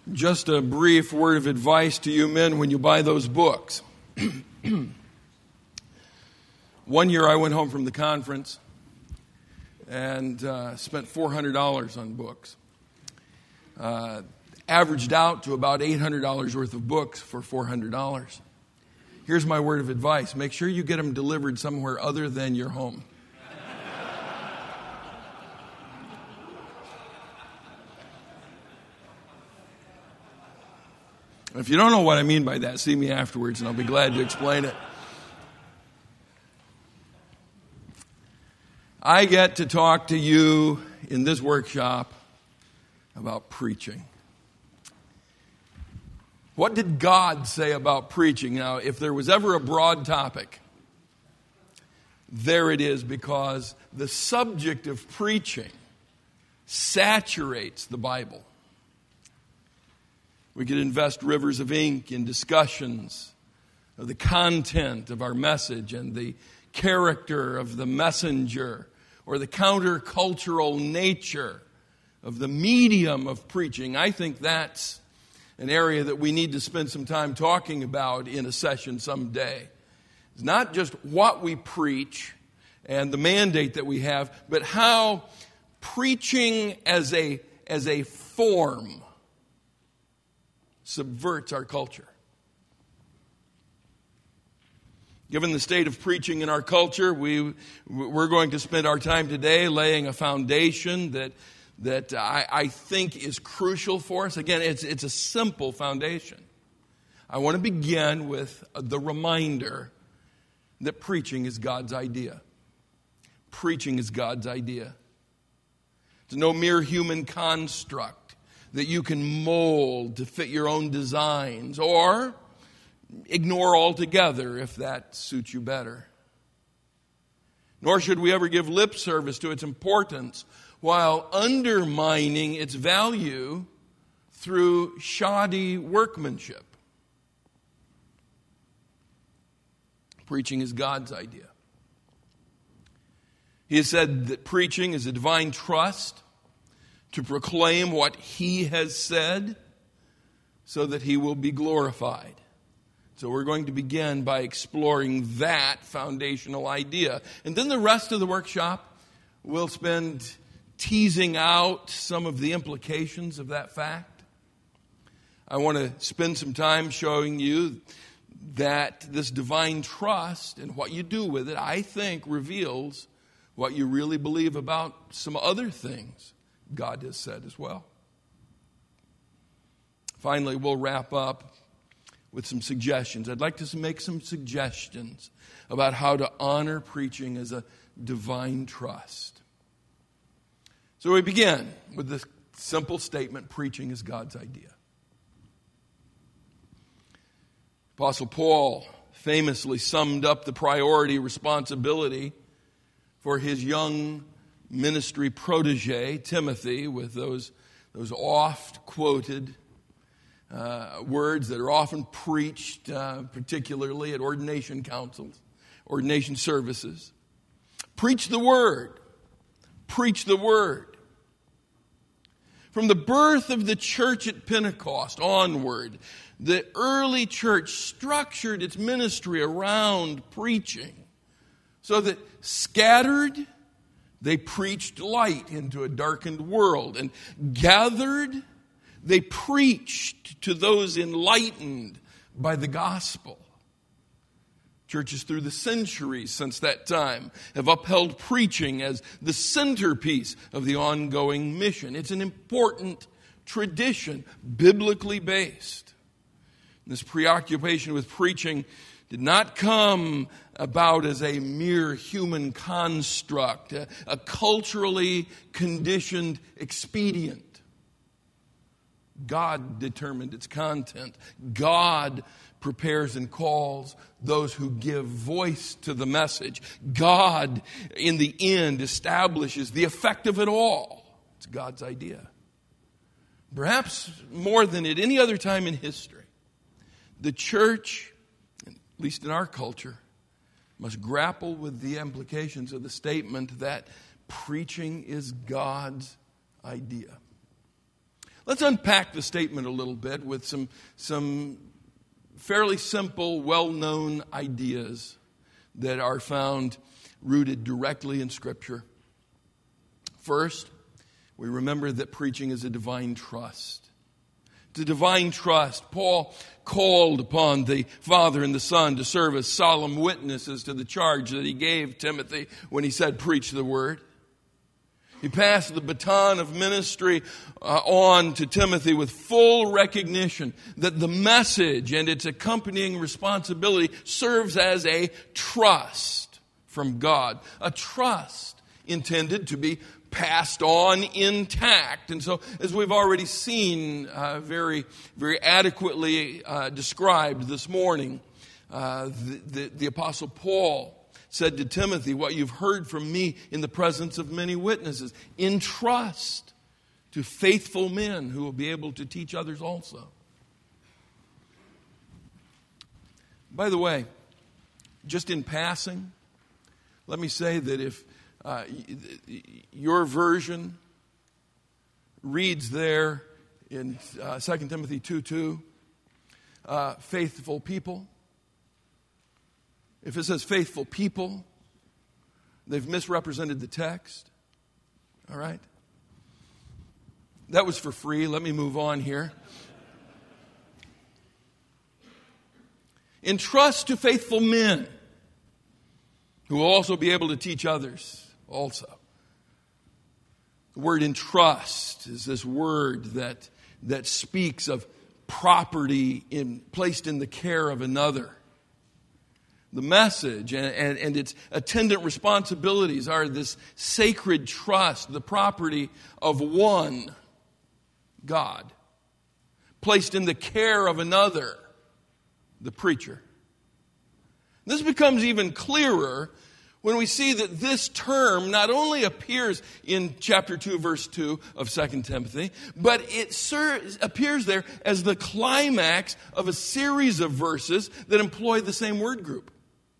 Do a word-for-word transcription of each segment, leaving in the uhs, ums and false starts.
Just a brief word of advice to you men when you buy those books. One year I went home from the conference and uh, spent four hundred dollars on books. Uh, averaged out to about eight hundred dollars worth of books for four hundred dollars. Here's my word of advice. Make sure you get them delivered somewhere other than your home. If you don't know what I mean by that, see me afterwards and I'll be glad to explain it. I get to talk to you in this workshop about preaching. What did God say about preaching? Now, if there was ever a broad topic, there it is, because the subject of preaching saturates the Bible. We could invest rivers of ink in discussions of the content of our message and the character of the messenger or the countercultural nature of the medium of preaching. I think that's an area that we need to spend some time talking about in a session someday. It's not just what we preach and the mandate that we have, but how preaching as a, as a form subverts our culture. Given the state of preaching in our culture, we, we're going to spend our time today laying a foundation that, that I, I think is crucial for us. Again, it's, it's a simple foundation. I want to begin with the reminder that preaching is God's idea. Preaching is God's idea. It's no mere human construct that you can mold to fit your own designs, or ignore altogether if that suits you better. Nor should we ever give lip service to its importance while undermining its value through shoddy workmanship. Preaching is God's idea. He has said that preaching is a divine trust to proclaim what He has said so that He will be glorified. So we're going to begin by exploring that foundational idea. And then the rest of the workshop, we'll spend teasing out some of the implications of that fact. I want to spend some time showing you that this divine trust and what you do with it, I think, reveals what you really believe about some other things God has said as well. Finally, we'll wrap up with some suggestions. I'd like to make some suggestions about how to honor preaching as a divine trust. So we begin with this simple statement: preaching is God's idea. Apostle Paul famously summed up the priority responsibility for his young ministry protege, Timothy, with those, those oft-quoted uh, words that are often preached, uh, particularly at ordination councils, ordination services. Preach the word. Preach the word. From the birth of the church at Pentecost onward, the early church structured its ministry around preaching so that scattered, they preached light into a darkened world, and gathered, they preached to those enlightened by the gospel. Churches through the centuries since that time have upheld preaching as the centerpiece of the ongoing mission. It's an important tradition, biblically based. This preoccupation with preaching did not come about as a mere human construct, a, a culturally conditioned expedient. God determined its content. God prepares and calls those who give voice to the message. God, in the end, establishes the effect of it all. It's God's idea. Perhaps more than at any other time in history, the church, at least in our culture, must grapple with the implications of the statement that preaching is God's idea. Let's unpack the statement a little bit with some, some fairly simple, well-known ideas that are found rooted directly in Scripture. First, we remember that preaching is a divine trust. It's a divine trust. Paul called upon the Father and the Son to serve as solemn witnesses to the charge that he gave Timothy when he said, preach the word. He passed the baton of ministry uh, on to Timothy with full recognition that the message and its accompanying responsibility serves as a trust from God. A trust intended to be passed on intact. And so, as we've already seen uh, very, very adequately uh, described this morning, uh, the, the, the Apostle Paul said to Timothy, what you've heard from me in the presence of many witnesses, entrust to faithful men who will be able to teach others also. By the way, just in passing, let me say that if uh, your version reads there in uh, Second Timothy two two, uh, faithful people, if it says faithful people, they've misrepresented the text. All right? That was for free. Let me move on here. Entrust to faithful men who will also be able to teach others also. The word entrust is this word that, that speaks of property in, placed in the care of another. The message and, and, and its attendant responsibilities are this sacred trust, the property of one God, placed in the care of another, the preacher. This becomes even clearer when we see that this term not only appears in chapter two, verse two of Second Timothy, but it ser- appears there as the climax of a series of verses that employ the same word group.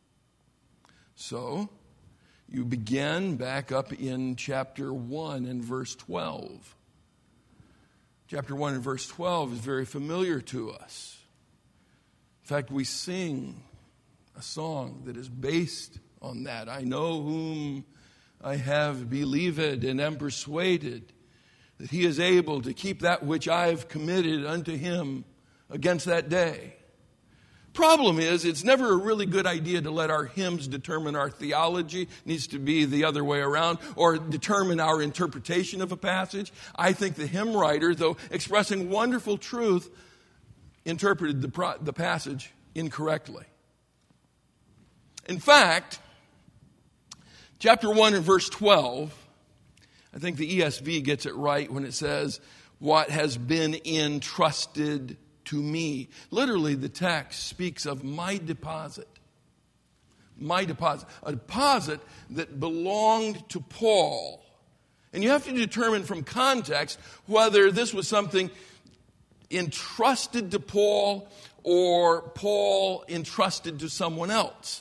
So, you begin back up in chapter one and verse twelve. Chapter one and verse twelve is very familiar to us. In fact, we sing a song that is based on that. I know whom I have believed and am persuaded that he is able to keep that which I have committed unto him against that day. Problem is, it's never a really good idea to let our hymns determine our theology. It needs to be the other way around, or determine our interpretation of a passage. I think the hymn writer, though expressing wonderful truth, interpreted the, pro- the passage incorrectly. In fact, chapter one and verse twelve, I think the E S V gets it right when it says, what has been entrusted to me. Literally, the text speaks of my deposit. My deposit. A deposit that belonged to Paul. And you have to determine from context whether this was something entrusted to Paul or Paul entrusted to someone else.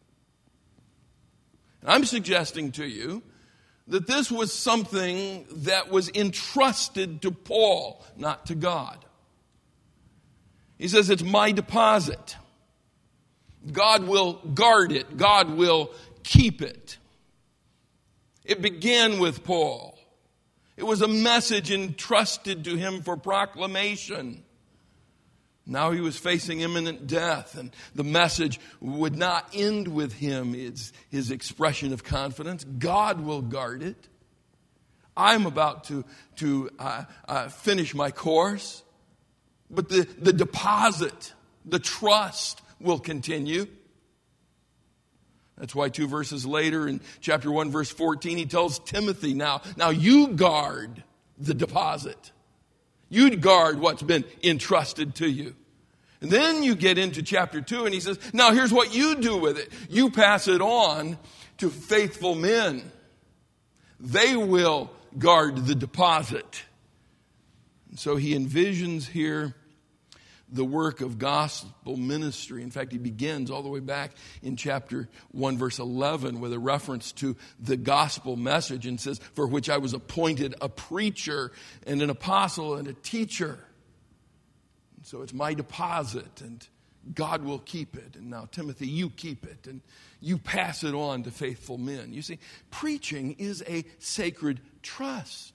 And I'm suggesting to you that this was something that was entrusted to Paul, not to God. He says, it's my deposit. God will guard it. God will keep it. It began with Paul. It was a message entrusted to him for proclamation. Now he was facing imminent death, and the message would not end with him. It's his expression of confidence. God will guard it. I'm about to, to uh, uh, finish my course. But the, the deposit, the trust will continue. That's why two verses later in chapter one, verse fourteen, he tells Timothy, now, now you guard the deposit. You guard what's been entrusted to you. And then you get into chapter two and he says, now here's what you do with it. You pass it on to faithful men. They will guard the deposit. And so he envisions here the work of gospel ministry. In fact, he begins all the way back in chapter one, verse eleven, with a reference to the gospel message, and says, for which I was appointed a preacher and an apostle and a teacher. And so it's my deposit, and God will keep it. And now, Timothy, you keep it, and you pass it on to faithful men. You see, preaching is a sacred trust.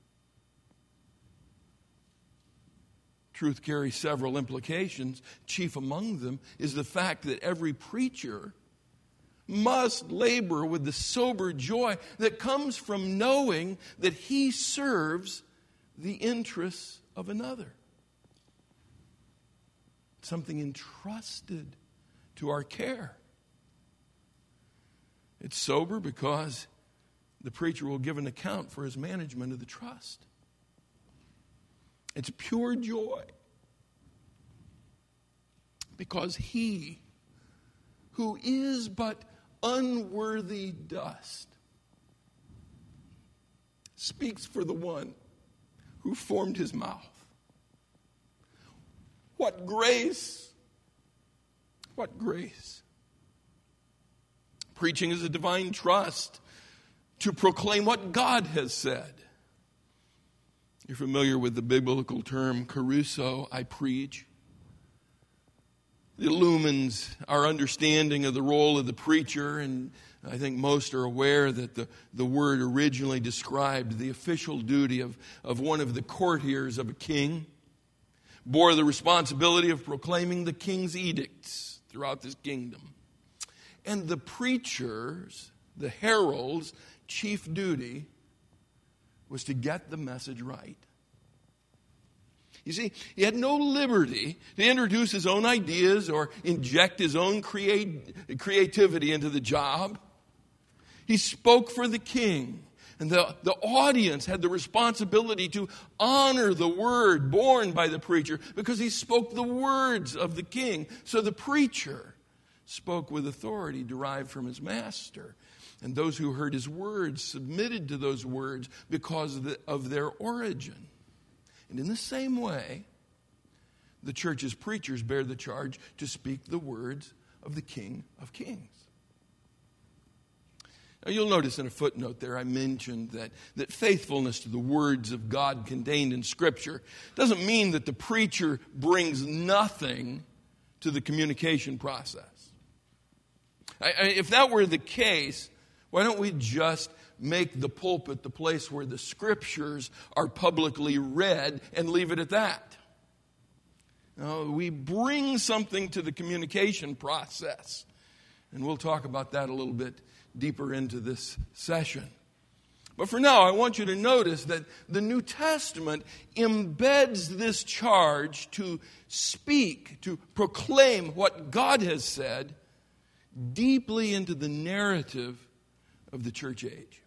Truth carries several implications. Chief among them is the fact that every preacher must labor with the sober joy that comes from knowing that he serves the interests of another. Something entrusted to our care. It's sober because the preacher will give an account for his management of the trust. It's pure joy because he who is but unworthy dust speaks for the one who formed his mouth. What grace! What grace! Preaching is a divine trust to proclaim what God has said. You're familiar with the biblical term caruso, I preach. It illumines our understanding of the role of the preacher, and I think most are aware that the, the word originally described the official duty of, of one of the courtiers of a king, bore the responsibility of proclaiming the king's edicts throughout this kingdom. And the preacher's, the herald's, chief duty was to get the message right. You see, he had no liberty to introduce his own ideas or inject his own create, creativity into the job. He spoke for the king. And the, the audience had the responsibility to honor the word borne by the preacher because he spoke the words of the king. So the preacher spoke with authority derived from his master. And those who heard his words submitted to those words because of, the, of their origin. And in the same way, the church's preachers bear the charge to speak the words of the King of Kings. Now, you'll notice in a footnote there I mentioned that, that faithfulness to the words of God contained in Scripture doesn't mean that the preacher brings nothing to the communication process. I, I, if that were the case, why don't we just make the pulpit the place where the Scriptures are publicly read and leave it at that? No, we bring something to the communication process. And we'll talk about that a little bit deeper into this session. But for now, I want you to notice that the New Testament embeds this charge to speak, to proclaim what God has said deeply into the narrative of the church age.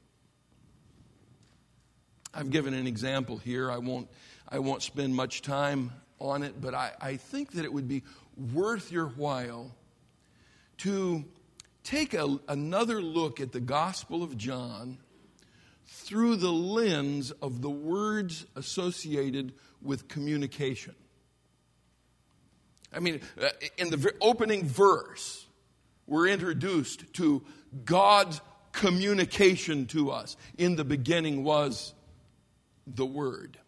I've given an example here. I won't, I won't spend much time on it, but I, I think that it would be worth your while to take a, another look at the Gospel of John through the lens of the words associated with communication. I mean, in the opening verse, we're introduced to God's communication to us. In the beginning was the Word.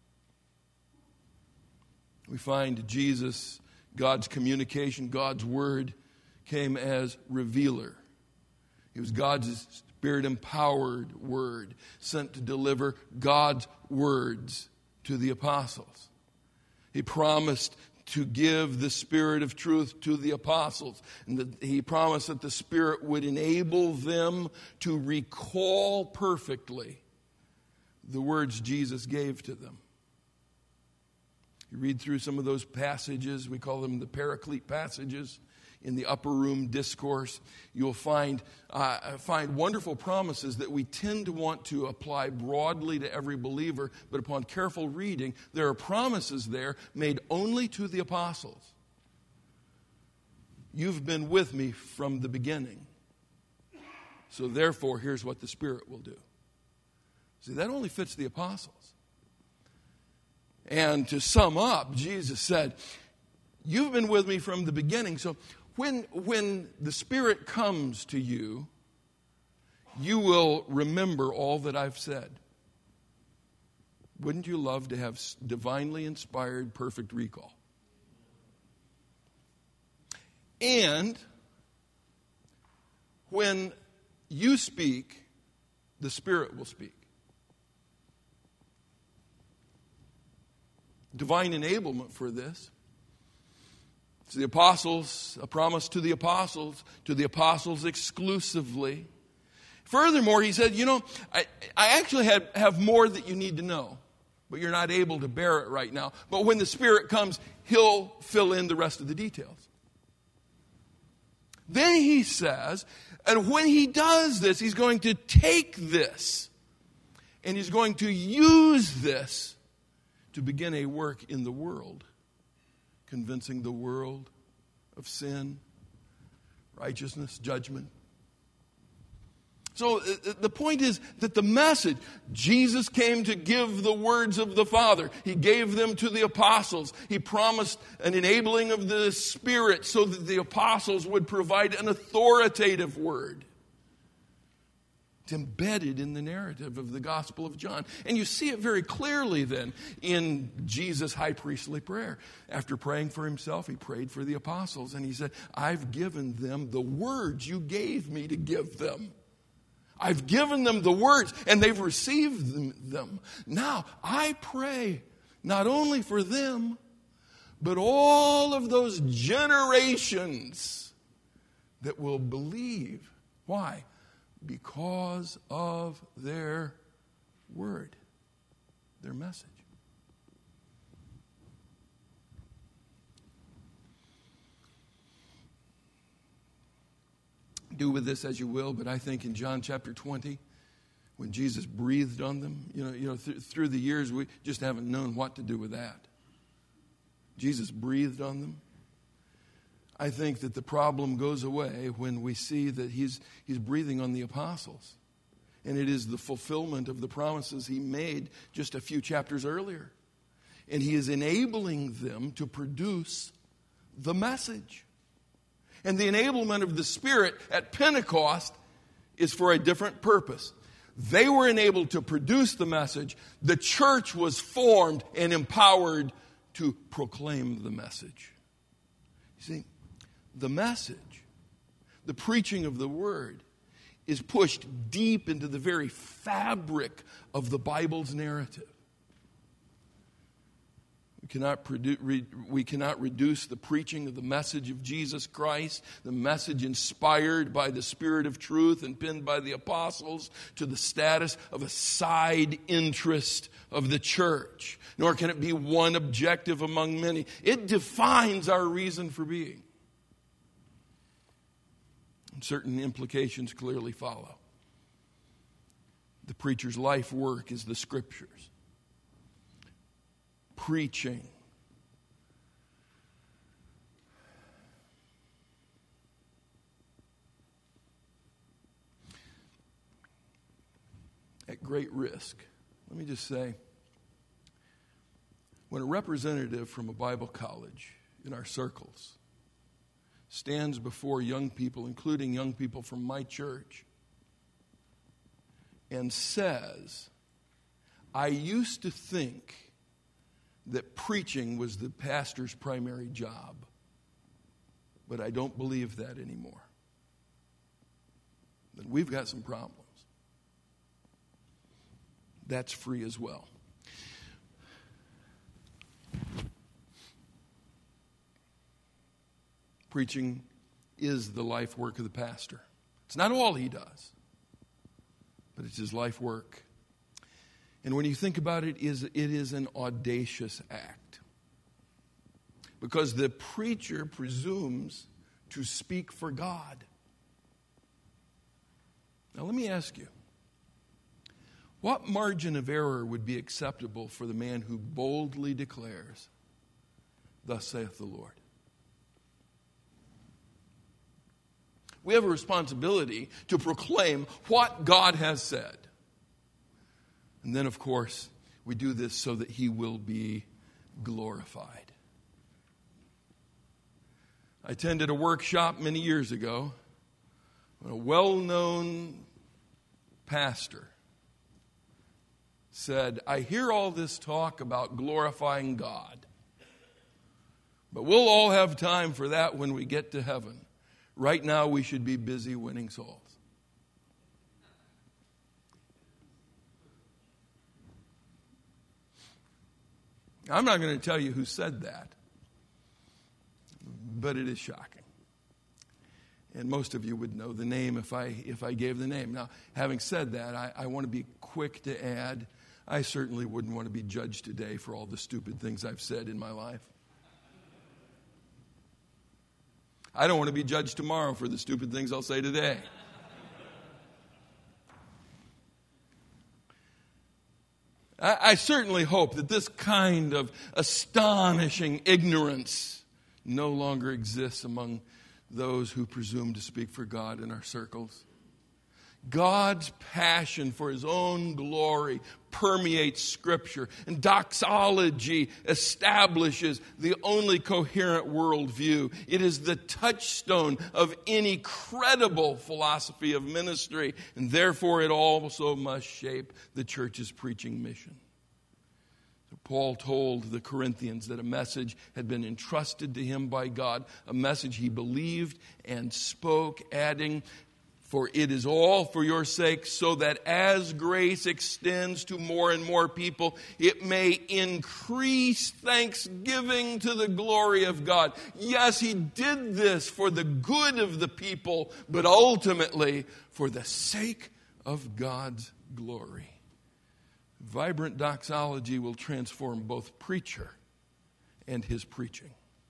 We find Jesus, God's communication, God's Word, came as revealer. He was God's Spirit-empowered Word, sent to deliver God's words to the apostles. He promised to give the Spirit of truth to the apostles. And that he promised that the Spirit would enable them to recall perfectly the words Jesus gave to them. You read through some of those passages, we call them the Paraclete passages, in the upper room discourse, you'll find uh, find wonderful promises that we tend to want to apply broadly to every believer, but upon careful reading, there are promises there made only to the apostles. You've been with me from the beginning, so therefore here's what the Spirit will do. See, that only fits the apostles. And to sum up, Jesus said, You've been with me from the beginning. So when, when the Spirit comes to you, you will remember all that I've said. Wouldn't you love to have divinely inspired, perfect recall? And when you speak, the Spirit will speak. Divine enablement for this. It's the apostles, a promise to the apostles, to the apostles exclusively. Furthermore, he said, you know, I, I actually have, have more that you need to know, but you're not able to bear it right now. But when the Spirit comes, He'll fill in the rest of the details. Then he says, and when He does this, He's going to take this, and He's going to use this to begin a work in the world, convincing the world of sin, righteousness, judgment. So uh, the point is that the message, Jesus came to give the words of the Father. He gave them to the apostles. He promised an enabling of the Spirit so that the apostles would provide an authoritative word. It's embedded in the narrative of the Gospel of John. And you see it very clearly then in Jesus' high priestly prayer. After praying for Himself, He prayed for the apostles. And He said, I've given them the words you gave me to give them. I've given them the words, and they've received them. Now, I pray not only for them, but all of those generations that will believe. Why? Because of their word, their message. Do with this as you will, but I think in John chapter twenty, when Jesus breathed on them, you know, you know, th- through the years we just haven't known what to do with that. Jesus breathed on them. I think that the problem goes away when we see that he's, he's breathing on the apostles. And it is the fulfillment of the promises He made just a few chapters earlier. And He is enabling them to produce the message. And the enablement of the Spirit at Pentecost is for a different purpose. They were enabled to produce the message. The church was formed and empowered to proclaim the message. You see, the message, the preaching of the word, is pushed deep into the very fabric of the Bible's narrative. We cannot, produ- re- we cannot reduce the preaching of the message of Jesus Christ, the message inspired by the Spirit of truth and penned by the apostles, to the status of a side interest of the church. Nor can it be one objective among many. It defines our reason for being. And certain implications clearly follow. The preacher's life work is the Scriptures. Preaching. At great risk, let me just say, when a representative from a Bible college in our circles stands before young people, including young people from my church, and says, I used to think that preaching was the pastor's primary job, but I don't believe that anymore, then we've got some problems. That's free as well. Preaching is the life work of the pastor. It's not all he does, but it's his life work. And when you think about it, it is an audacious act. Because the preacher presumes to speak for God. Now let me ask you, what margin of error would be acceptable for the man who boldly declares, "Thus saith the Lord"? We have a responsibility to proclaim what God has said. And then, of course, we do this so that He will be glorified. I attended a workshop many years ago when a well-known pastor said, I hear all this talk about glorifying God, but we'll all have time for that when we get to heaven. Right now we should be busy winning souls. I'm not going to tell you who said that, but it is shocking. And most of you would know the name if I if I gave the name. Now, having said that, I, I want to be quick to add, I certainly wouldn't want to be judged today for all the stupid things I've said in my life. I don't want to be judged tomorrow for the stupid things I'll say today. I, I certainly hope that this kind of astonishing ignorance no longer exists among those who presume to speak for God in our circles. God's passion for His own glory permeates Scripture, and doxology establishes the only coherent worldview. It is the touchstone of any credible philosophy of ministry, and therefore it also must shape the church's preaching mission. Paul told the Corinthians that a message had been entrusted to him by God, a message he believed and spoke, adding, for it is all for your sake, so that as grace extends to more and more people, it may increase thanksgiving to the glory of God. Yes, he did this for the good of the people, but ultimately for the sake of God's glory. Vibrant doxology will transform both preacher and his preaching.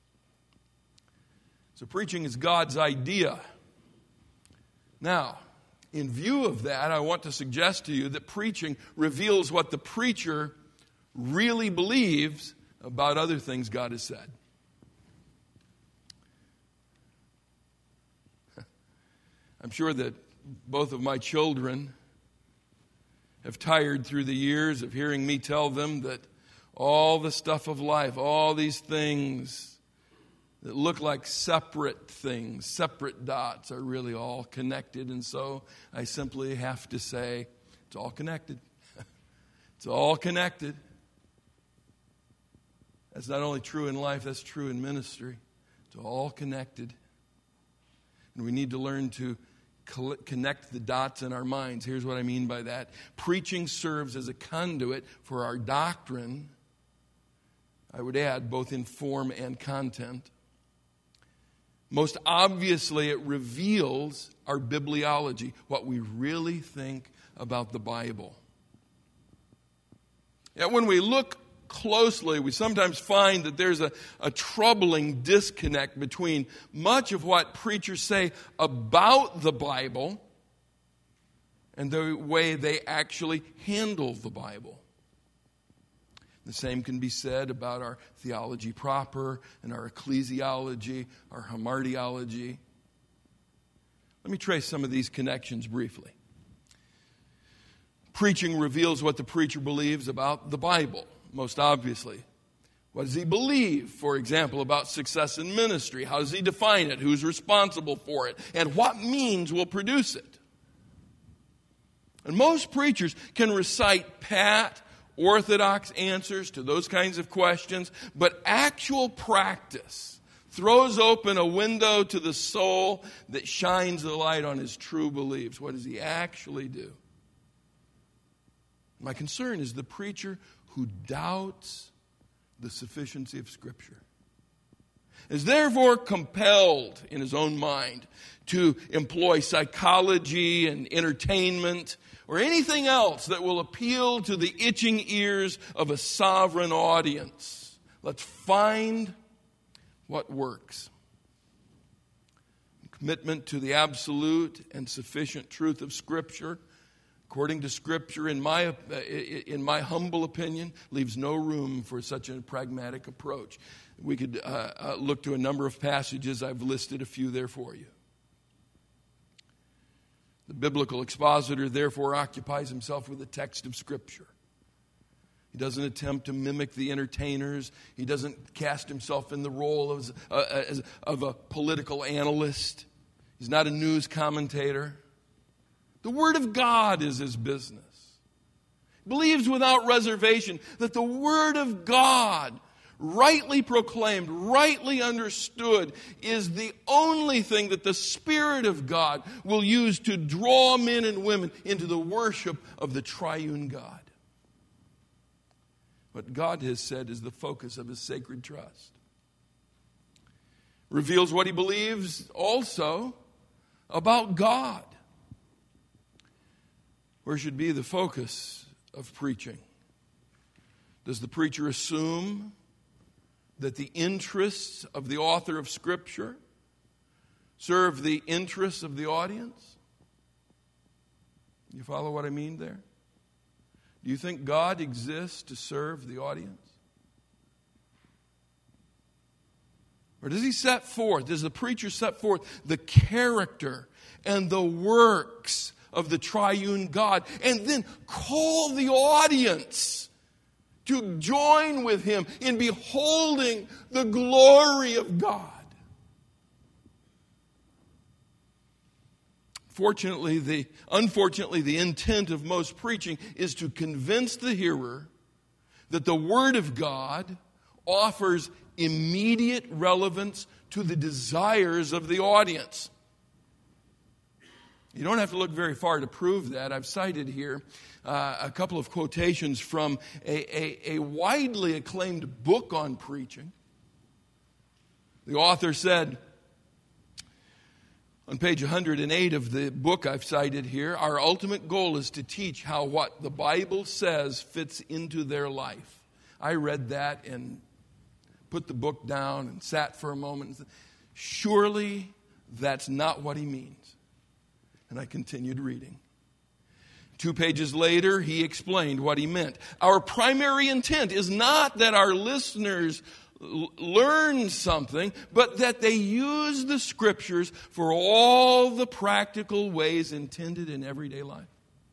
So preaching is God's idea. Now, in view of that, I want to suggest to you that preaching reveals what the preacher really believes about other things God has said. I'm sure that both of my children have tired through the years of hearing me tell them that all the stuff of life, all these things that look like separate things, separate dots, are really all connected. And so I simply have to say, it's all connected. It's all connected. That's not only true in life, that's true in ministry. It's all connected. And we need to learn to connect the dots in our minds. Here's what I mean by that. Preaching serves as a conduit for our doctrine. I would add, both in form and content. Most obviously, it reveals our bibliology, what we really think about the Bible. Yet when we look closely, we sometimes find that there's a, a troubling disconnect between much of what preachers say about the Bible and the way they actually handle the Bible. The same can be said about our theology proper and our ecclesiology, our hamartiology. Let me trace some of these connections briefly. Preaching reveals what the preacher believes about the Bible. Most obviously. What does he believe, for example, about success in ministry? How does he define it? Who's responsible for it? And what means will produce it? And most preachers can recite pat, orthodox answers to those kinds of questions, but actual practice throws open a window to the soul that shines the light on his true beliefs. What does he actually do? My concern is the preacher who doubts the sufficiency of Scripture is therefore compelled in his own mind to employ psychology and entertainment or anything else that will appeal to the itching ears of a sovereign audience. Let's find what works. Commitment to the absolute and sufficient truth of Scripture, according to Scripture, in my in my humble opinion, leaves no room for such a pragmatic approach. We could uh, uh, look to a number of passages. I've listed a few there for you. The biblical expositor, therefore, occupies himself with the text of Scripture. He doesn't attempt to mimic the entertainers. He doesn't cast himself in the role of, uh, as, of a political analyst. He's not a news commentator. The Word of God is his business. He believes without reservation that the Word of God, rightly proclaimed, rightly understood, is the only thing that the Spirit of God will use to draw men and women into the worship of the triune God. What God has said is the focus of his sacred trust. Reveals what he believes also about God. Where should be the focus of preaching? Does the preacher assume that the interests of the author of Scripture serve the interests of the audience? You follow what I mean there? Do you think God exists to serve the audience? Or does he set forth, does the preacher set forth the character and the works of the triune God and then call the audience to join with him in beholding the glory of God? Fortunately, the, unfortunately, the intent of most preaching is to convince the hearer that the Word of God offers immediate relevance to the desires of the audience. You don't have to look very far to prove that. I've cited here uh, a couple of quotations from a, a, a widely acclaimed book on preaching. The author said, on page one hundred eight of the book I've cited here, our ultimate goal is to teach how what the Bible says fits into their life. I read that and put the book down and sat for a moment and said, surely that's not what he means. And I continued reading. Two pages later, he explained what he meant. Our primary intent is not that our listeners learn something, but that they use the Scriptures for all the practical ways intended in everyday life.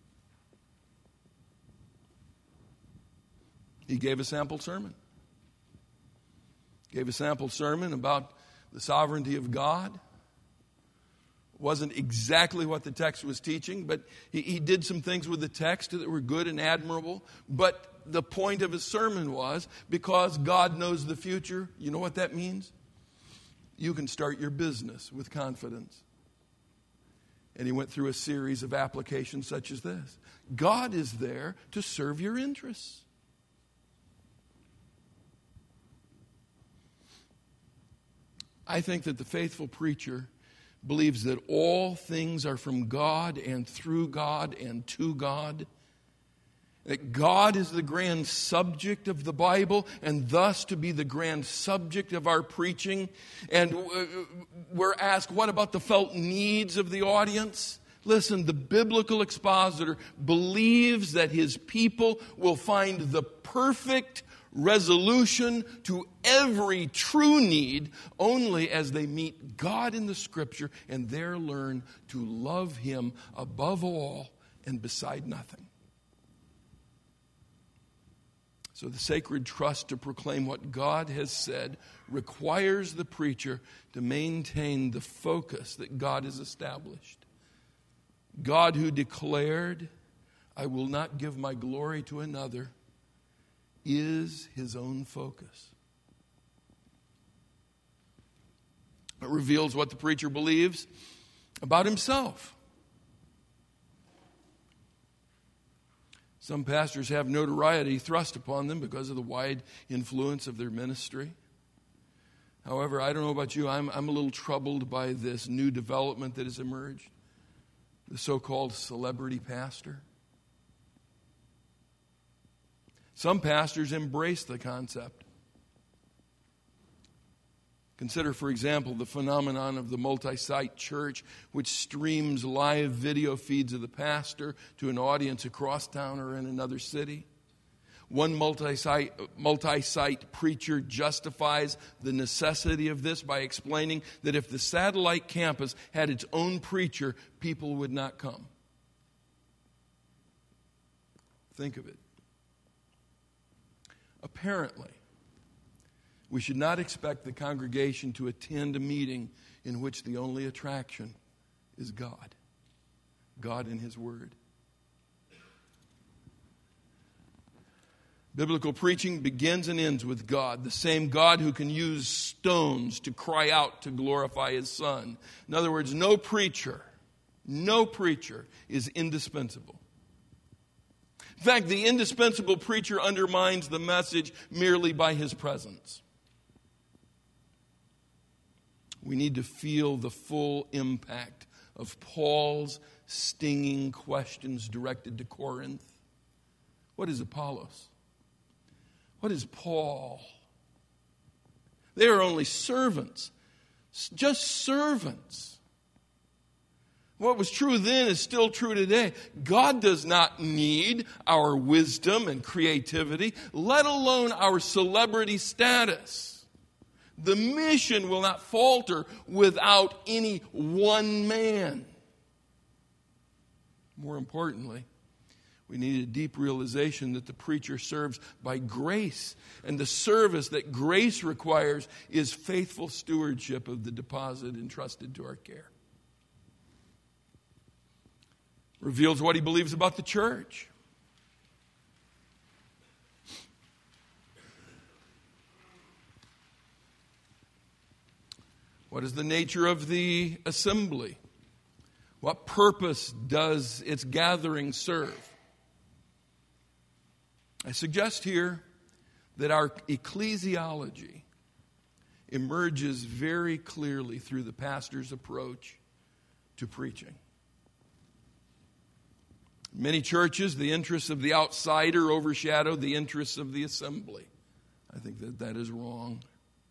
He gave a sample sermon. Gave a sample sermon about the sovereignty of God. Wasn't exactly what the text was teaching, but he, he did some things with the text that were good and admirable. But the point of his sermon was, because God knows the future, you know what that means? You can start your business with confidence. And he went through a series of applications such as this. God is there to serve your interests. I think that the faithful preacher believes that all things are from God and through God and to God. That God is the grand subject of the Bible and thus to be the grand subject of our preaching. And we're asked, what about the felt needs of the audience? Listen, the biblical expositor believes that his people will find the perfect resolution to every true need only as they meet God in the Scripture and there learn to love Him above all and beside nothing. So the sacred trust to proclaim what God has said requires the preacher to maintain the focus that God has established. God who declared, "I will not give my glory to another," is his own focus. It reveals what the preacher believes about himself. Some pastors have notoriety thrust upon them because of the wide influence of their ministry. However, I don't know about you, I'm, I'm a little troubled by this new development that has emerged, the so-called celebrity pastor. Some pastors embrace the concept. Consider, for example, the phenomenon of the multi-site church, which streams live video feeds of the pastor to an audience across town or in another city. One multi-site, multi-site preacher justifies the necessity of this by explaining that if the satellite campus had its own preacher, people would not come. Think of it. Apparently, we should not expect the congregation to attend a meeting in which the only attraction is God. God and His Word. Biblical preaching begins and ends with God, the same God who can use stones to cry out to glorify His Son. In other words, no preacher, no preacher is indispensable. In fact, the indispensable preacher undermines the message merely by his presence. We need to feel the full impact of Paul's stinging questions directed to Corinth. What is Apollos? What is Paul? They are only servants, just servants. What was true then is still true today. God does not need our wisdom and creativity, let alone our celebrity status. The mission will not falter without any one man. More importantly, we need a deep realization that the preacher serves by grace. And the service that grace requires is faithful stewardship of the deposit entrusted to our care. Reveals what he believes about the church. What is the nature of the assembly? What purpose does its gathering serve? I suggest here that our ecclesiology emerges very clearly through the pastor's approach to preaching. In many churches, the interests of the outsider overshadow the interests of the assembly. I think that that is wrong.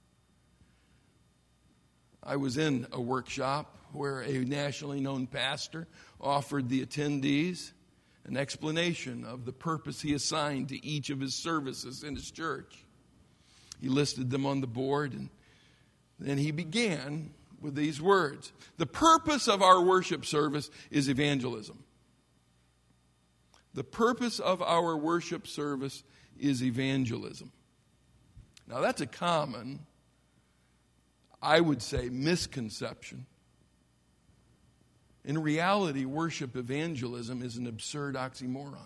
I was in a workshop where a nationally known pastor offered the attendees an explanation of the purpose he assigned to each of his services in his church. He listed them on the board, and then he began with these words. The purpose of our worship service is evangelism. The purpose of our worship service is evangelism. Now that's a common, I would say, misconception. In reality, worship evangelism is an absurd oxymoron.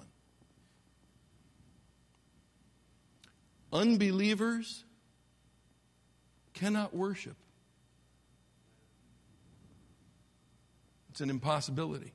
Unbelievers cannot worship. It's an impossibility.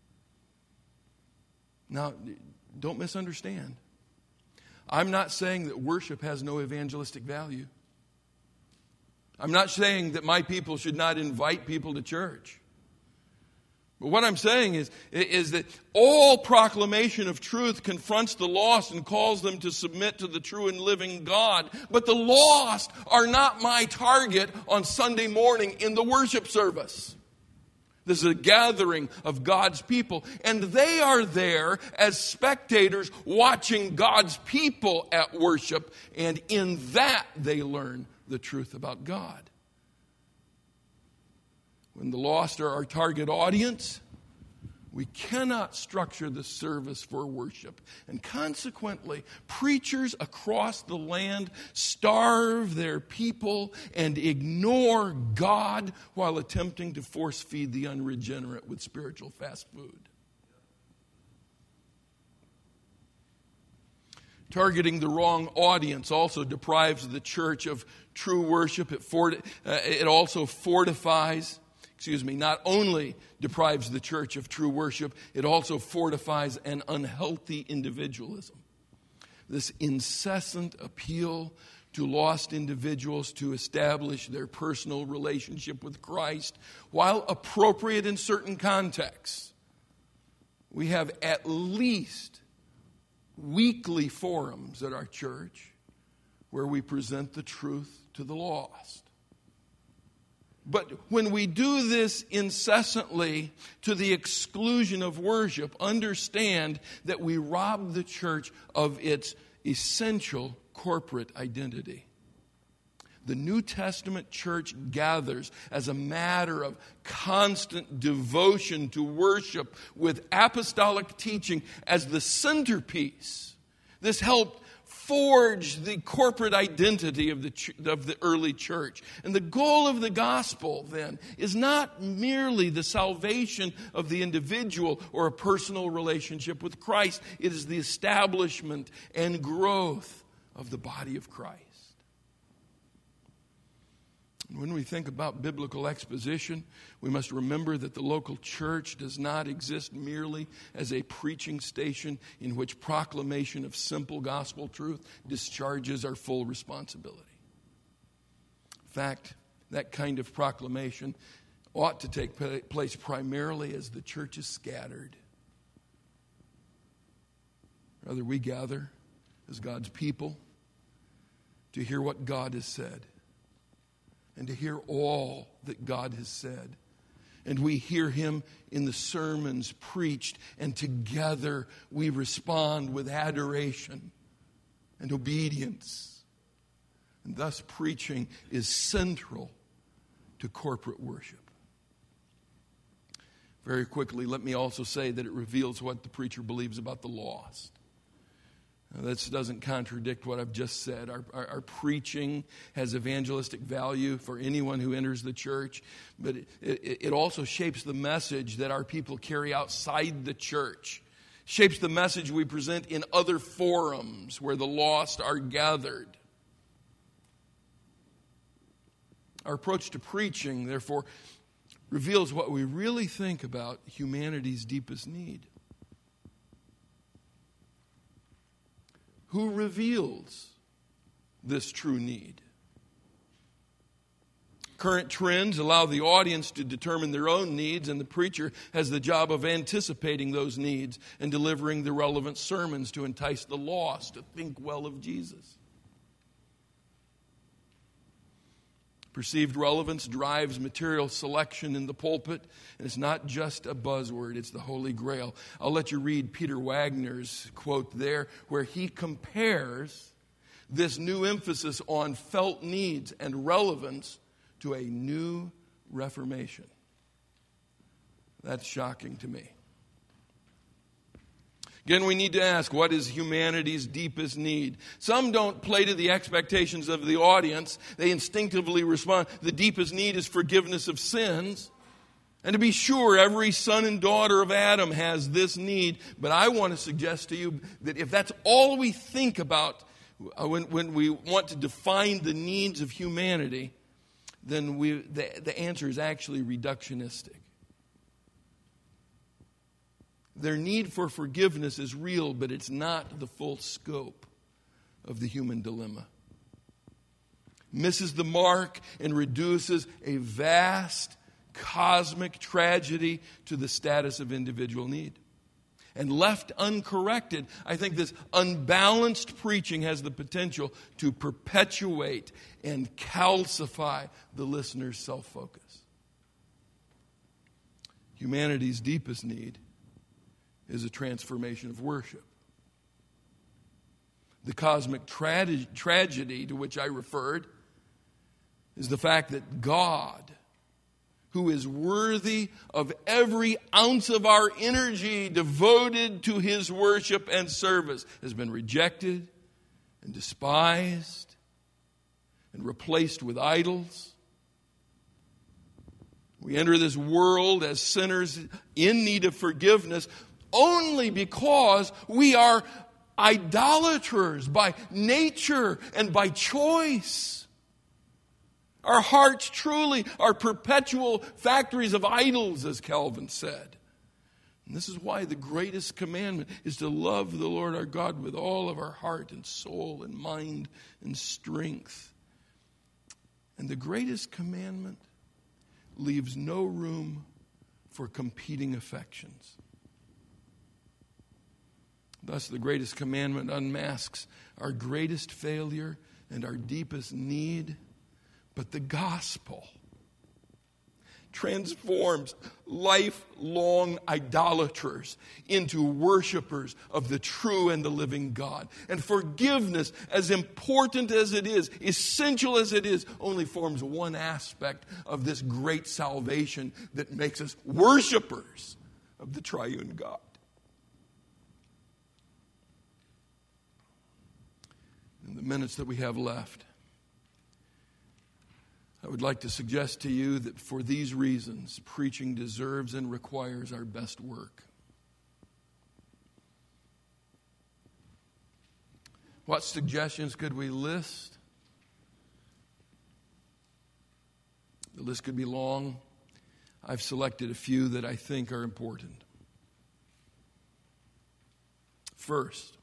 Now, don't misunderstand. I'm not saying that worship has no evangelistic value. I'm not saying that my people should not invite people to church. But what I'm saying is, is that all proclamation of truth confronts the lost and calls them to submit to the true and living God. But the lost are not my target on Sunday morning in the worship service. This is a gathering of God's people, and they are there as spectators watching God's people at worship, and in that they learn the truth about God. When the lost are our target audience, we cannot structure the service for worship. And consequently, preachers across the land starve their people and ignore God while attempting to force feed the unregenerate with spiritual fast food. Targeting the wrong audience also deprives the church of true worship. It, fort- uh, it also fortifies Excuse me, not only deprives the church of true worship, it also fortifies an unhealthy individualism. This incessant appeal to lost individuals to establish their personal relationship with Christ, while appropriate in certain contexts. We have at least weekly forums at our church where we present the truth to the lost. But when we do this incessantly to the exclusion of worship, understand that we rob the church of its essential corporate identity. The New Testament church gathers as a matter of constant devotion to worship with apostolic teaching as the centerpiece. This helped forge the corporate identity of the, ch- of the early church. And the goal of the gospel, then, is not merely the salvation of the individual or a personal relationship with Christ. It is the establishment and growth of the body of Christ. When we think about biblical exposition, we must remember that the local church does not exist merely as a preaching station in which proclamation of simple gospel truth discharges our full responsibility. In fact, that kind of proclamation ought to take place primarily as the church is scattered. Rather, we gather as God's people to hear what God has said, and to hear all that God has said. And we hear Him in the sermons preached, and together we respond with adoration and obedience. And thus preaching is central to corporate worship. Very quickly, let me also say that it reveals what the preacher believes about the lost. Now, this doesn't contradict what I've just said. Our, our, our preaching has evangelistic value for anyone who enters the church, but it, it, it also shapes the message that our people carry outside the church, shapes the message we present in other forums where the lost are gathered. Our approach to preaching, therefore, reveals what we really think about humanity's deepest need. Who reveals this true need? Current trends allow the audience to determine their own needs, and the preacher has the job of anticipating those needs and delivering the relevant sermons to entice the lost to think well of Jesus. Perceived relevance drives material selection in the pulpit, and it's not just a buzzword, it's the Holy Grail. I'll let you read Peter Wagner's quote there, where he compares this new emphasis on felt needs and relevance to a new reformation. That's shocking to me. Again, we need to ask, what is humanity's deepest need? Some don't play to the expectations of the audience. They instinctively respond, the deepest need is forgiveness of sins. And to be sure, every son and daughter of Adam has this need. But I want to suggest to you that if that's all we think about when, when we want to define the needs of humanity, then we, the, the answer is actually reductionistic. Their need for forgiveness is real, but it's not the full scope of the human dilemma. Misses the mark and reduces a vast cosmic tragedy to the status of individual need. And left uncorrected, I think this unbalanced preaching has the potential to perpetuate and calcify the listener's self-focus. Humanity's deepest need is a transformation of worship. The cosmic tra- tragedy to which I referred is the fact that God, who is worthy of every ounce of our energy devoted to His worship and service, has been rejected and despised and replaced with idols. We enter this world as sinners in need of forgiveness only because we are idolaters by nature and by choice. Our hearts truly are perpetual factories of idols, as Calvin said. And this is why the greatest commandment is to love the Lord our God with all of our heart and soul and mind and strength. And the greatest commandment leaves no room for competing affections. Thus, the greatest commandment unmasks our greatest failure and our deepest need. But the gospel transforms lifelong idolaters into worshipers of the true and the living God. And forgiveness, as important as it is, essential as it is, only forms one aspect of this great salvation that makes us worshipers of the triune God. in the minutes that we have left, I would like to suggest to you that for these reasons, preaching deserves and requires our best work. What suggestions could we list? The list could be long. I've selected a few that I think are important. First,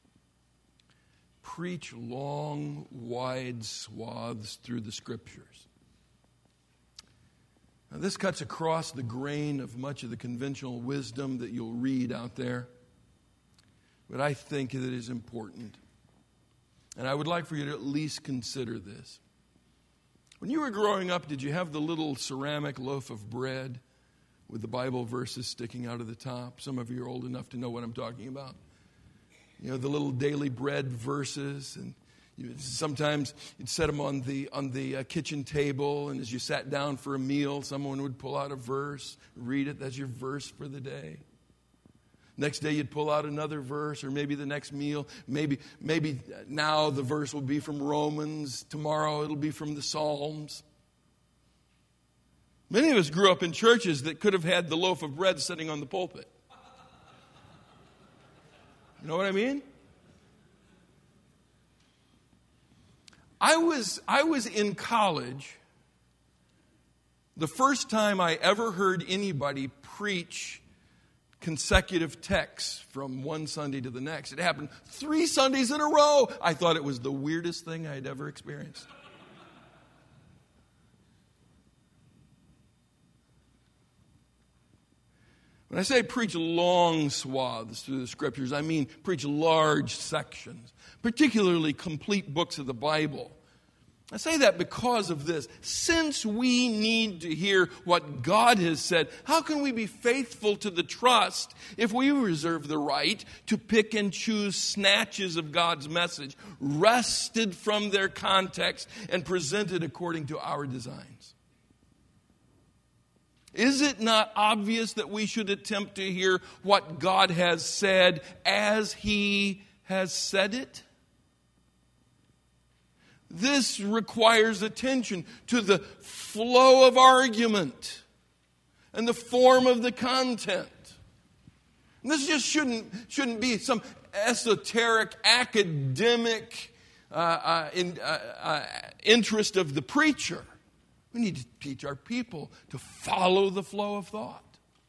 preach long, wide swaths through the Scriptures. Now, this cuts across the grain of much of the conventional wisdom that you'll read out there, but I think that it is important. And I would like for you to at least consider this. When you were growing up, did you have the little ceramic loaf of bread with the Bible verses sticking out of the top? Some of you are old enough to know what I'm talking about. You know, the little daily bread verses, and you, sometimes you'd set them on the on the uh, kitchen table, and as you sat down for a meal, someone would pull out a verse, read it. That's your verse for the day. Next day you'd pull out another verse, or maybe the next meal, maybe maybe now the verse will be from Romans, tomorrow it'll be from the Psalms. Many of us grew up in churches that could have had the loaf of bread sitting on the pulpit. You know what I mean? I was I was in college the first time I ever heard anybody preach consecutive texts from one Sunday to the next. It happened three Sundays in a row. I thought it was the weirdest thing I had ever experienced. When I say preach long swaths through the Scriptures, I mean preach large sections, particularly complete books of the Bible. I say that because of this. Since we need to hear what God has said, how can we be faithful to the trust if we reserve the right to pick and choose snatches of God's message, wrested from their context and presented according to our designs? Is it not obvious that we should attempt to hear what God has said as He has said it? This requires attention to the flow of argument and the form of the content. And this just shouldn't, shouldn't be some esoteric academic uh, uh, in, uh, uh, interest of the preacher. We need to teach our people to follow the flow of thought.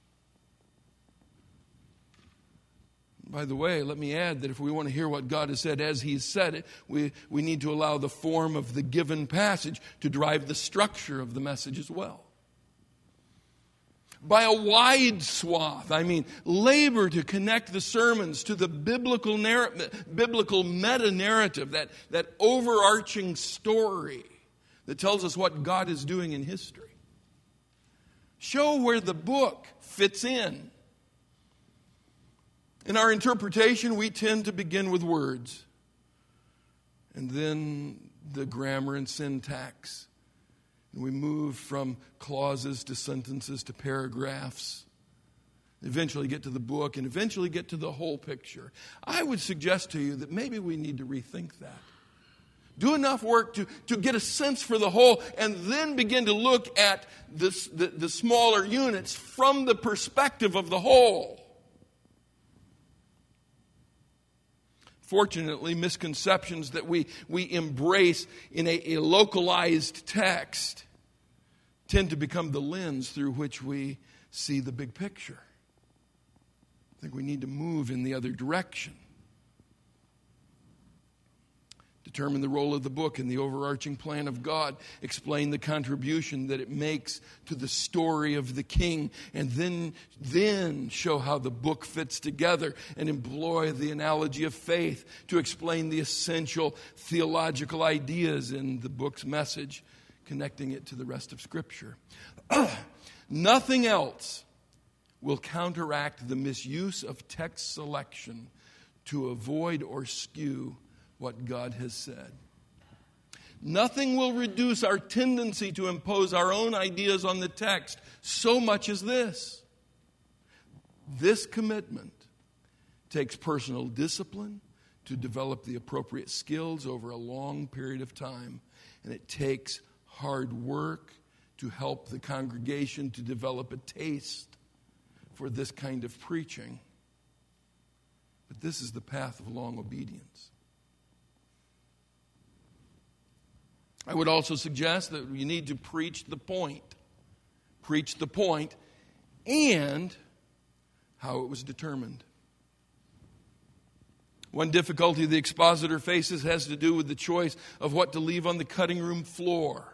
By the way, let me add that if we want to hear what God has said as He's said it, we, we need to allow the form of the given passage to drive the structure of the message as well. By a wide swath, I mean labor to connect the sermons to the biblical narrative, biblical meta-narrative, that, that overarching story that tells us what God is doing in history. Show where the book fits in. In our interpretation, we tend to begin with words, and then the grammar and syntax. And we move from clauses to sentences to paragraphs. Eventually get to the book, and eventually get to the whole picture. I would suggest to you that maybe we need to rethink that. Do enough work to, to get a sense for the whole, and then begin to look at this, the, the smaller units from the perspective of the whole. Fortunately, misconceptions that we, we embrace in a, a localized text tend to become the lens through which we see the big picture. I think we need to move in the other direction. Determine the role of the book in the overarching plan of God. Explain the contribution that it makes to the story of the king. And then, then show how the book fits together and employ the analogy of faith to explain the essential theological ideas in the book's message, connecting it to the rest of Scripture. Nothing else will counteract the misuse of text selection to avoid or skew what God has said. Nothing will reduce our tendency to impose our own ideas on the text so much as this. This commitment takes personal discipline to develop the appropriate skills over a long period of time. And it takes hard work to help the congregation to develop a taste for this kind of preaching. But this is the path of long obedience. I would also suggest that you need to preach the point. Preach the point and how it was determined. One difficulty the expositor faces has to do with the choice of what to leave on the cutting room floor.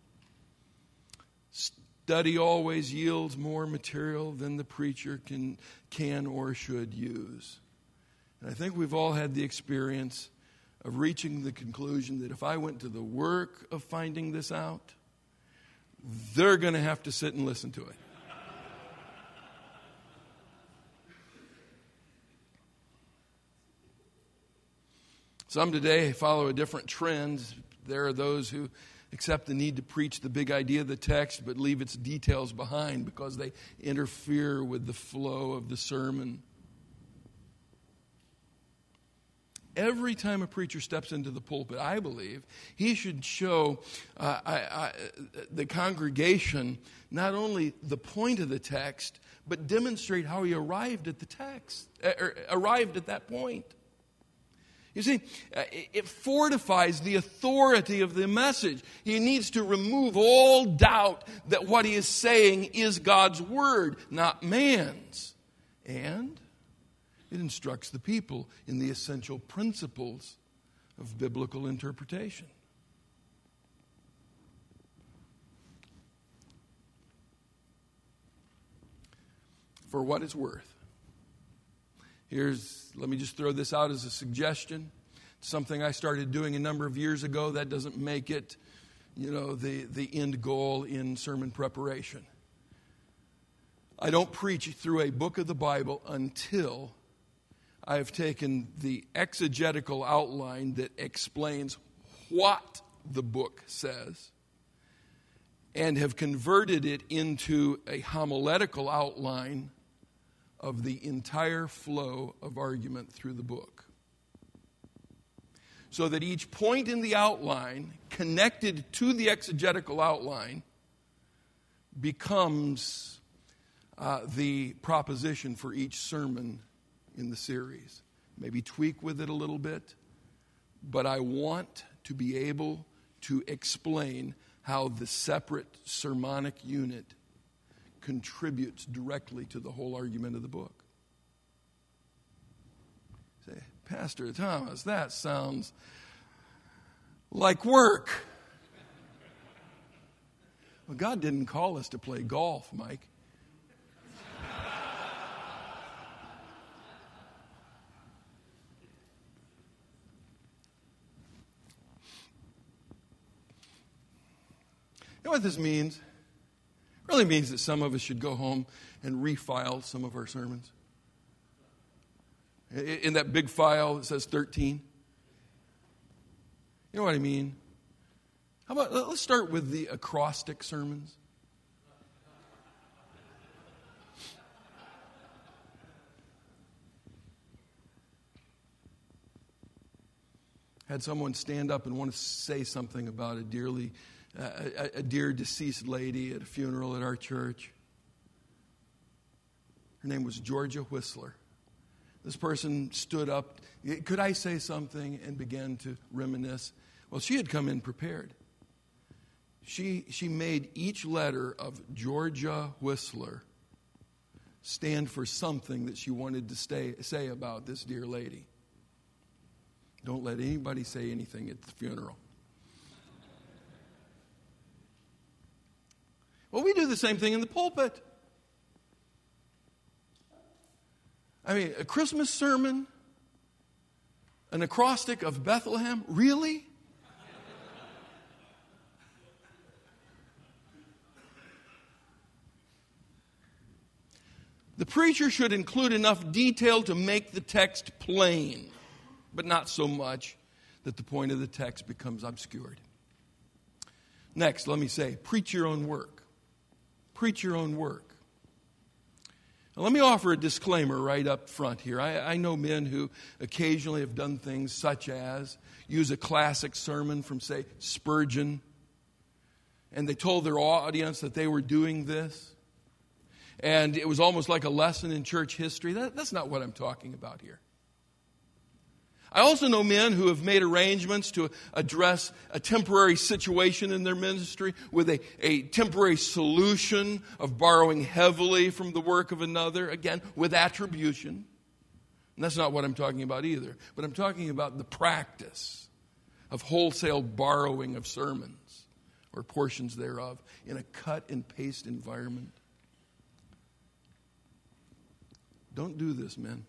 Study always yields more material than the preacher can, can or should use. And I think we've all had the experience of reaching the conclusion that if I went to the work of finding this out, they're going to have to sit and listen to it. Some today follow a different trend. There are those who accept the need to preach the big idea of the text but leave its details behind because they interfere with the flow of the sermon. Every time a preacher steps into the pulpit, I believe, he should show uh, I, I, the congregation not only the point of the text, but demonstrate how he arrived at the text, or arrived at that point. You see, it fortifies the authority of the message. He needs to remove all doubt that what he is saying is God's word, not man's. And it instructs the people in the essential principles of biblical interpretation. For what it's worth. Here's, let me just throw this out as a suggestion. Something I started doing a number of years ago. That doesn't make it, you know, the, the end goal in sermon preparation. I don't preach through a book of the Bible until I have taken the exegetical outline that explains what the book says and have converted it into a homiletical outline of the entire flow of argument through the book. So that each point in the outline, connected to the exegetical outline, becomes uh, the proposition for each sermon in the series. Maybe tweak with it a little bit, but I want to be able to explain how the separate sermonic unit contributes directly to the whole argument of the book. Say, Pastor Thomas, that sounds like work. Well, God didn't call us to play golf, Mike. You know what this means? It really means that some of us should go home and refile some of our sermons. In that big file that says thirteen. You know what I mean? How about, let's start with the acrostic sermons. Had someone stand up and want to say something about a dearly Uh, a, a dear deceased lady at a funeral at our church. Her name was Georgia Whistler. This person stood up. Could I say something? And began to reminisce. Well, she had come in prepared. She, she made each letter of Georgia Whistler stand for something that she wanted to stay, say about this dear lady. Don't let anybody say anything at the funeral. Well, we do the same thing in the pulpit. I mean, a Christmas sermon, an acrostic of Bethlehem, really? The preacher should include enough detail to make the text plain, but not so much that the point of the text becomes obscured. Next, let me say, preach your own work. Preach your own work. Now, let me offer a disclaimer right up front here. I, I know men who occasionally have done things such as use a classic sermon from, say, Spurgeon, and they told their audience that they were doing this, and it was almost like a lesson in church history. That, that's not what I'm talking about here. I also know men who have made arrangements to address a temporary situation in their ministry with a, a temporary solution of borrowing heavily from the work of another, again, with attribution. And that's not what I'm talking about either. But I'm talking about the practice of wholesale borrowing of sermons or portions thereof in a cut and paste environment. Don't do this, men.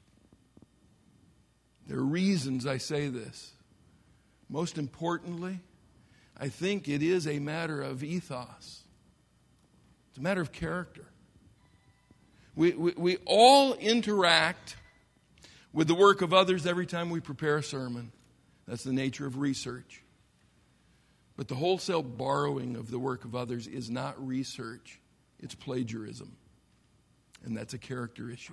There are reasons I say this. Most importantly, I think it is a matter of ethos. It's a matter of character. We, we, we all interact with the work of others every time we prepare a sermon. That's the nature of research. But the wholesale borrowing of the work of others is not research. It's plagiarism. And that's a character issue.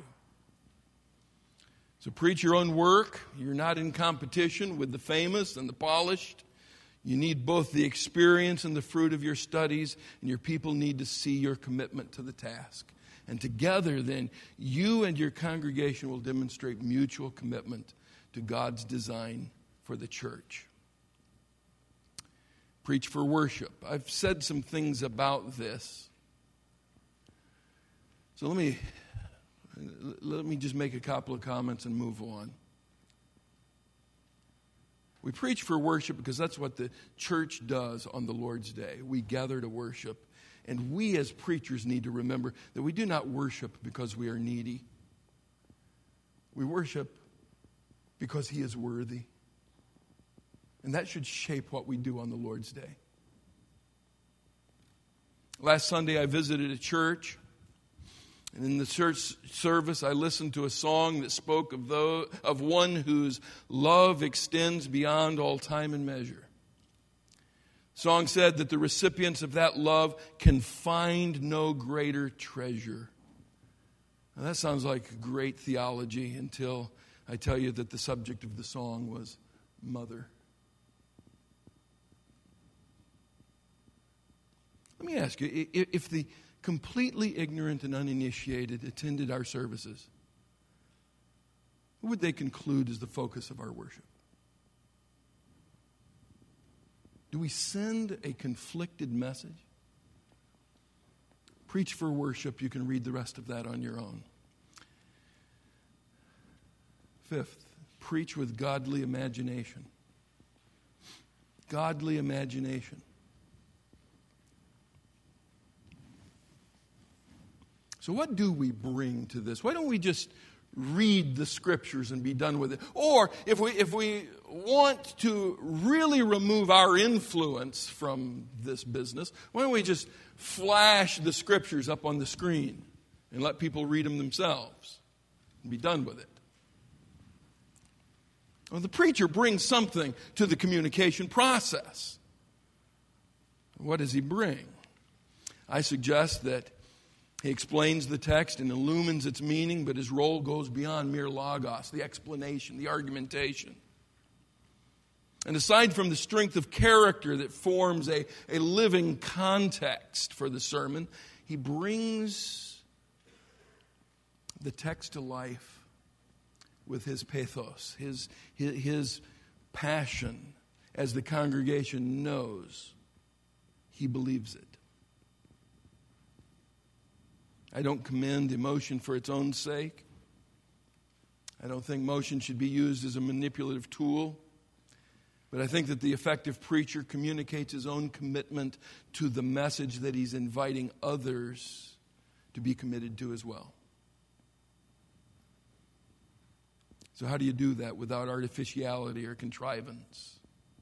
So preach your own work. You're not in competition with the famous and the polished. You need both the experience and the fruit of your studies, and your people need to see your commitment to the task. And together, then, you and your congregation will demonstrate mutual commitment to God's design for the church. Preach for worship. I've said some things about this. So let me... Let me just make a couple of comments and move on. We preach for worship because that's what the church does on the Lord's Day. We gather to worship. And we as preachers need to remember that we do not worship because we are needy. We worship because He is worthy. And that should shape what we do on the Lord's Day. Last Sunday I visited a church. And in the church service, I listened to a song that spoke of, those, of one whose love extends beyond all time and measure. The song said that the recipients of that love can find no greater treasure. Now, that sounds like great theology until I tell you that the subject of the song was mother. Let me ask you, if the completely ignorant and uninitiated attended our services, what would they conclude is the focus of our worship? Do we send a conflicted message? Preach for worship. You can read the rest of that on your own. Fifth, preach with godly imagination. Godly imagination. So what do we bring to this? Why don't we just read the Scriptures and be done with it? Or if we if we want to really remove our influence from this business, why don't we just flash the Scriptures up on the screen and let people read them themselves and be done with it? Well, the preacher brings something to the communication process. What does he bring? I suggest that he explains the text and illumines its meaning, but his role goes beyond mere logos, the explanation, the argumentation. And aside from the strength of character that forms a, a living context for the sermon, he brings the text to life with his pathos, his, his, his passion, as the congregation knows he believes it. I don't commend emotion for its own sake. I don't think motion should be used as a manipulative tool. But I think that the effective preacher communicates his own commitment to the message that he's inviting others to be committed to as well. So how do you do that without artificiality or contrivance?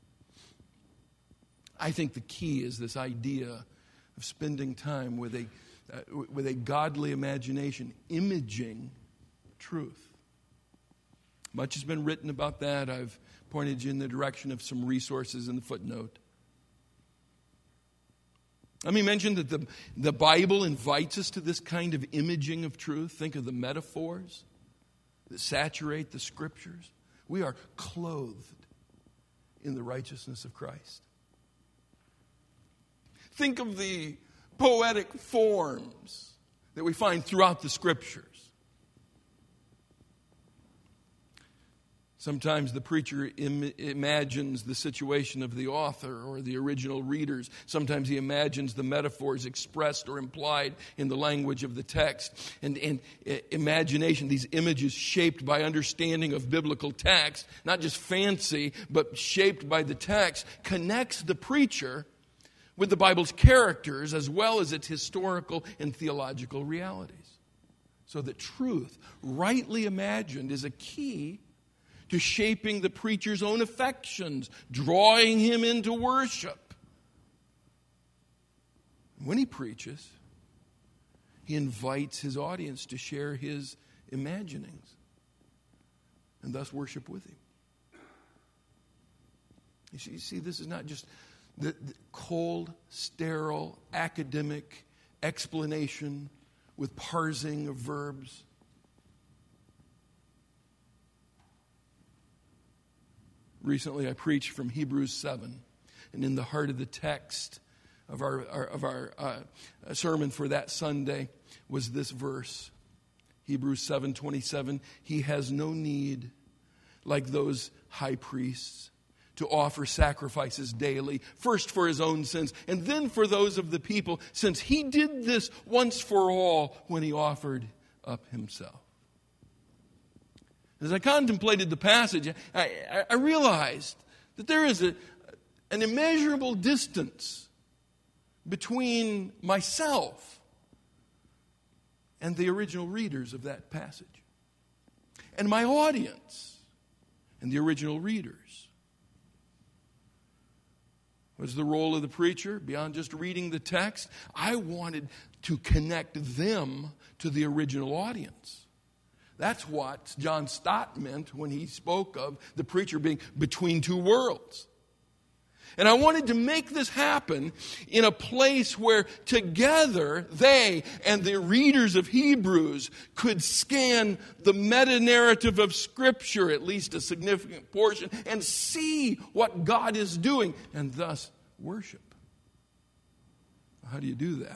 I think the key is this idea of spending time with a Uh, with a godly imagination, imaging truth. Much has been written about that. I've pointed you in the direction of some resources in the footnote. Let me mention that the, the Bible invites us to this kind of imaging of truth. Think of the metaphors that saturate the Scriptures. We are clothed in the righteousness of Christ. Think of the poetic forms that we find throughout the Scriptures. Sometimes the preacher im- imagines the situation of the author or the original readers. Sometimes he imagines the metaphors expressed or implied in the language of the text. And, and uh, imagination, these images shaped by understanding of biblical text, not just fancy, but shaped by the text, connects the preacher with the Bible's characters as well as its historical and theological realities. So that truth, rightly imagined, is a key to shaping the preacher's own affections, drawing him into worship. When he preaches, he invites his audience to share his imaginings and thus worship with him. You see, you see this is not just the, the cold, sterile, academic explanation with parsing of verbs. Recently, I preached from Hebrews seven, and in the heart of the text of our, our of our uh, sermon for that Sunday was this verse, Hebrews seven twenty-seven. He has no need, like those high priests, to offer sacrifices daily, first for his own sins, and then for those of the people, since he did this once for all when he offered up himself. As I contemplated the passage, I, I, I realized that there is a, an immeasurable distance between myself and the original readers of that passage, and my audience and the original readers. Was the role of the preacher beyond just reading the text? I wanted to connect them to the original audience. That's what John Stott meant when he spoke of the preacher being between two worlds. And I wanted to make this happen in a place where together they and the readers of Hebrews could scan the meta-narrative of Scripture, at least a significant portion, and see what God is doing and thus worship. How do you do that?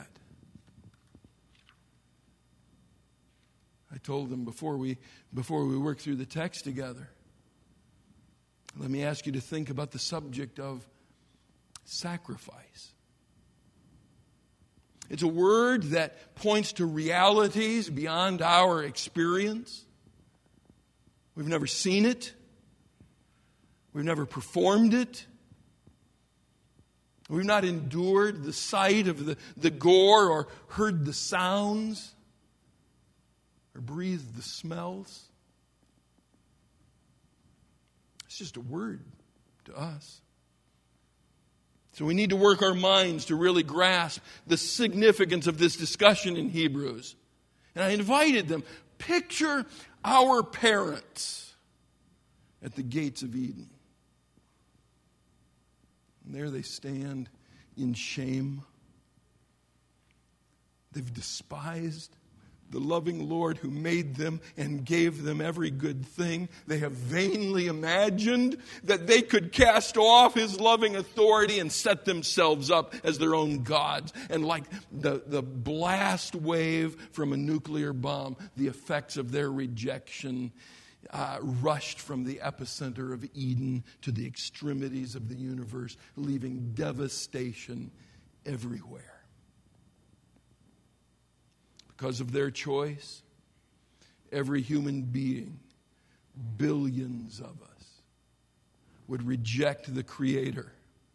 I told them before we before we work through the text together, let me ask you to think about the subject of sacrifice. It's a word that points to realities beyond our experience. We've never seen it. We've never performed it. We've not endured the sight of the, the gore or heard the sounds or breathed the smells. It's just a word to us. So we need to work our minds to really grasp the significance of this discussion in Hebrews. And I invited them, picture our parents at the gates of Eden. And there they stand in shame. They've despised the loving Lord who made them and gave them every good thing. They have vainly imagined that they could cast off His loving authority and set themselves up as their own gods. And like the, the blast wave from a nuclear bomb, the effects of their rejection uh, rushed from the epicenter of Eden to the extremities of the universe, leaving devastation everywhere. Because of their choice, every human being, billions of us, would reject the Creator.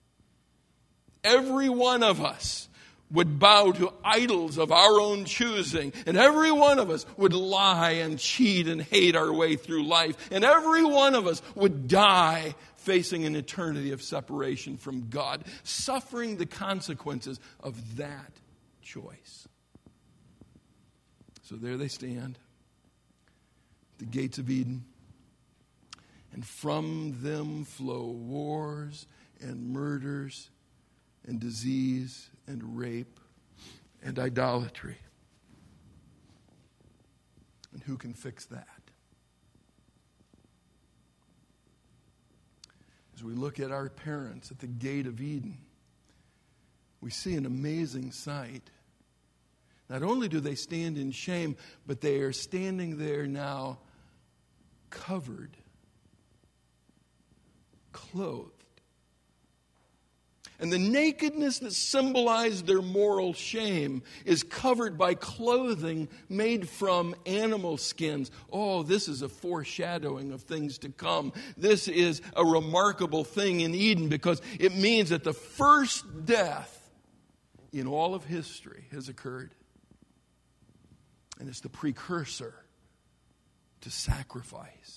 Every one of us would bow to idols of our own choosing. And every one of us would lie and cheat and hate our way through life. And every one of us would die facing an eternity of separation from God, suffering the consequences of that choice. So there they stand, the gates of Eden, and from them flow wars and murders and disease and rape and idolatry. And who can fix that? As we look at our parents at the gate of Eden, we see an amazing sight. Not only do they stand in shame, but they are standing there now covered, clothed. And the nakedness that symbolized their moral shame is covered by clothing made from animal skins. Oh, this is a foreshadowing of things to come. This is a remarkable thing in Eden because it means that the first death in all of history has occurred. And it's the precursor to sacrifice.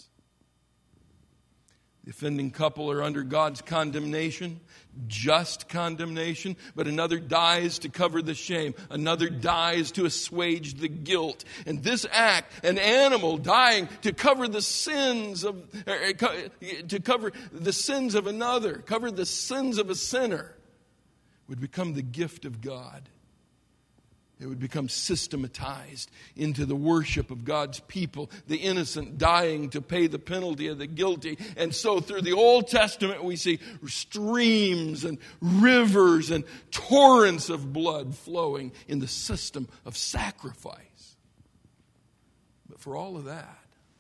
The offending couple are under God's condemnation, just condemnation, but another dies to cover the shame. Another dies to assuage the guilt. And this act, an animal dying to cover the sins of, to cover the sins of another, cover the sins of a sinner, would become the gift of God. It would become systematized into the worship of God's people, the innocent dying to pay the penalty of the guilty. And so through the Old Testament we see streams and rivers and torrents of blood flowing in the system of sacrifice. But for all of that,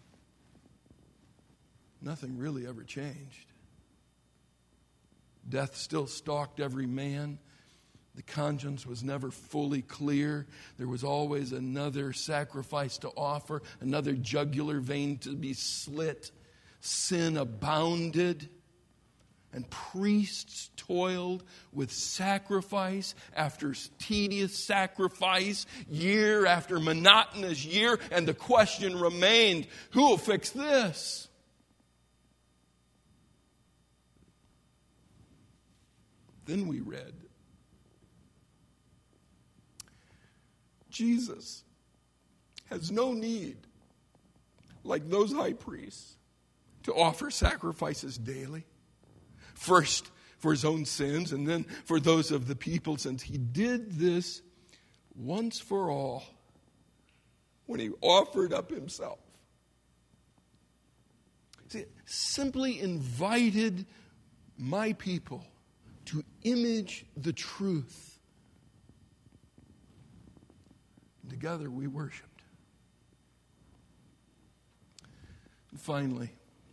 nothing really ever changed. Death still stalked every man. The conscience was never fully clear. There was always another sacrifice to offer, another jugular vein to be slit. Sin abounded, and priests toiled with sacrifice after tedious sacrifice, year after monotonous year, and the question remained, who will fix this? Then we read, Jesus has no need, like those high priests, to offer sacrifices daily. First for his own sins and then for those of the people, since he did this once for all when he offered up himself. See, simply invited my people to image the truth. Together we worshiped. And finally,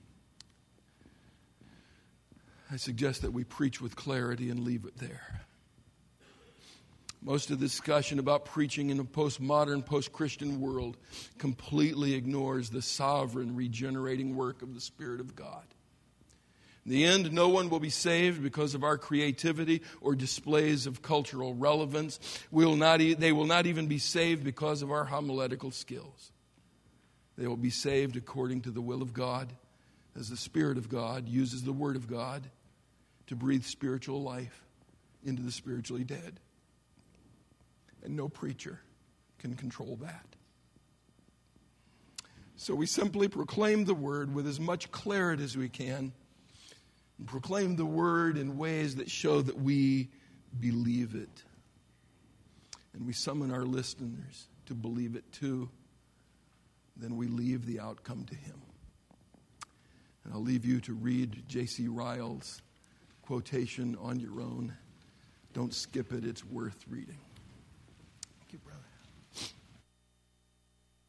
I suggest that we preach with clarity and leave it there. Most of the discussion about preaching in a postmodern, post-Christian world completely ignores the sovereign, regenerating work of the Spirit of God. In the end, no one will be saved because of our creativity or displays of cultural relevance. We will not e- they will not even be saved because of our homiletical skills. They will be saved according to the will of God, as the Spirit of God uses the Word of God to breathe spiritual life into the spiritually dead. And no preacher can control that. So we simply proclaim the Word with as much clarity as we can, and proclaim the Word in ways that show that we believe it. And we summon our listeners to believe it too. Then we leave the outcome to Him. And I'll leave you to read J C Ryle's quotation on your own. Don't skip it, it's worth reading.